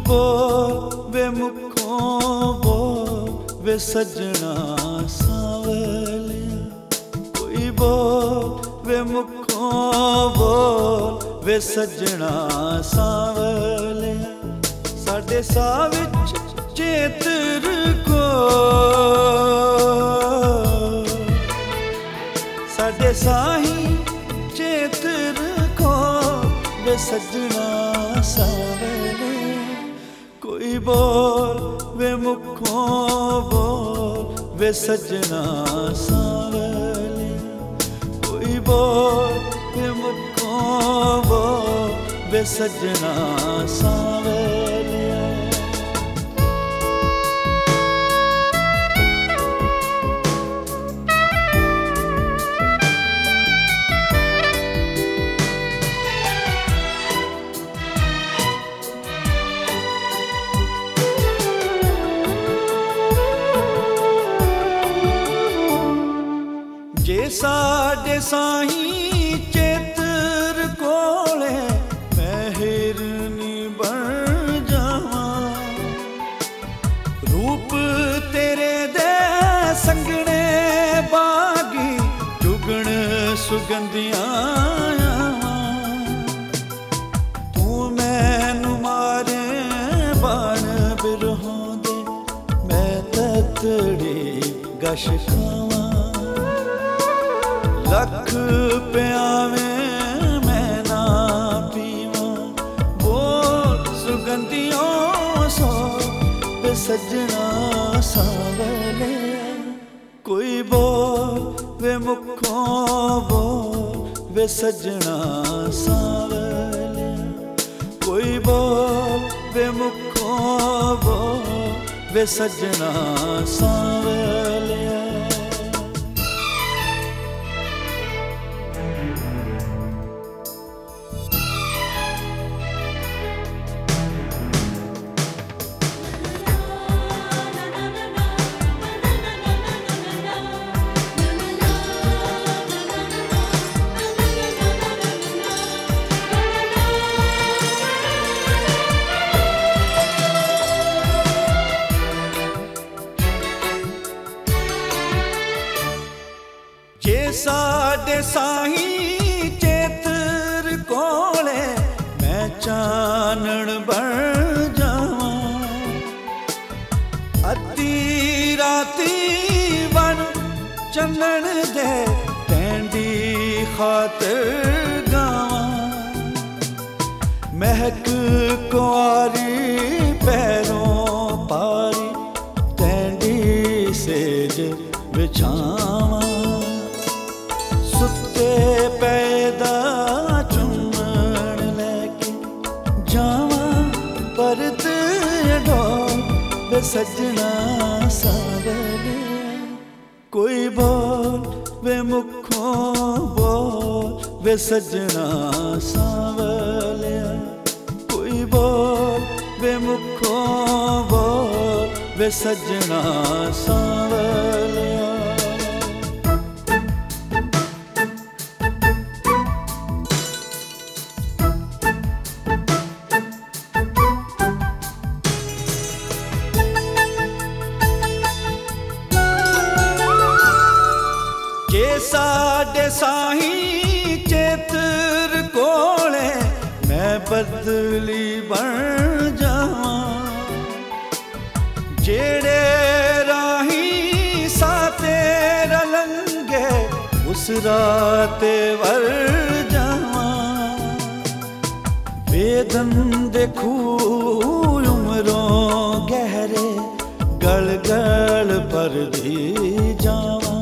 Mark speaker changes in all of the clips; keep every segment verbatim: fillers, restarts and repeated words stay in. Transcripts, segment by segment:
Speaker 1: बोल वे मुखों बोल वे सजना सांवलिया, कोई बोल वे मुखों बोल वे सजना सांवलिया। साडे साह विच चेतर को, साडे साही चेतर को वे सजना सांवलिया, कोई बोल वे मुखों बोल वे सजना सांवलिया, कोई बोल वे मुखों बोल वे सजना सांवलिया। जे साडे साही चेतर कोले मैं हिरनी बन जावां, रूप तेरे दे संगने बागी जुगण सुगंधियां आवां। तू मैनू मारे बाण बिरहों दे मैं ततड़ी गश खावां, लख प्यावे मैं ना पीवां बोल सुगंधियों सो वे सजना सांवलिया, कोई बोल वे मुखों बोल वे सजना सांवलिया, कोई बोल वे मुखों बोल वे सजना सांवलिया। जे साडे साही चेतर कोले मैं चानण बन जावां, अद्धी राती बन चन्नण दे तैंदी खातर गावां, महक कुआरी पैरों पारी तैंदी सेज बिछावां, सुते पैदा चुम्मण लैके जावां परत डोल वे सजना सांवलिया, कोई बोल वे मुखों बोल वे सजना सांवलिया, कोई बोल वे मुखों बोल वे सजना सांवलिया। जे साडे साही चेतर कोले मैं बदली बन जावां, जेड़े राही साते रलंगे उस राते वर जावां, वेदन देखू उमरों गहरे गल गल पर दी जावां,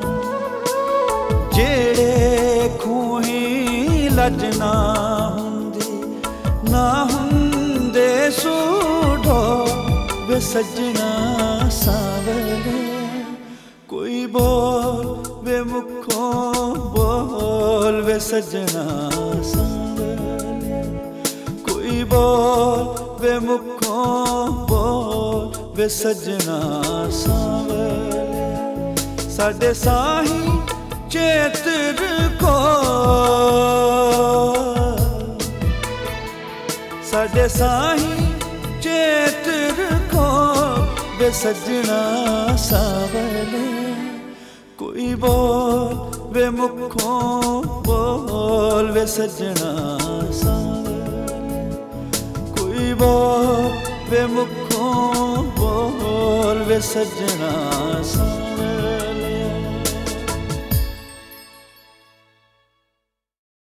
Speaker 1: जेड़े खूही लज ना हुंदी ना हुंदे सूढो वे सजना सांवलिया, कोई बोल वे मुखों बोल वे सजना सांवलिया, कोई बोल वे मुखों बोल वे सजना सांवलिया। साडे साही चेतर को, साडे साही वे सजना सावले कोई बोल वे मुखों बोल वे सजना सावले कोई बोल वे मुखों बोल वे सजना सावले।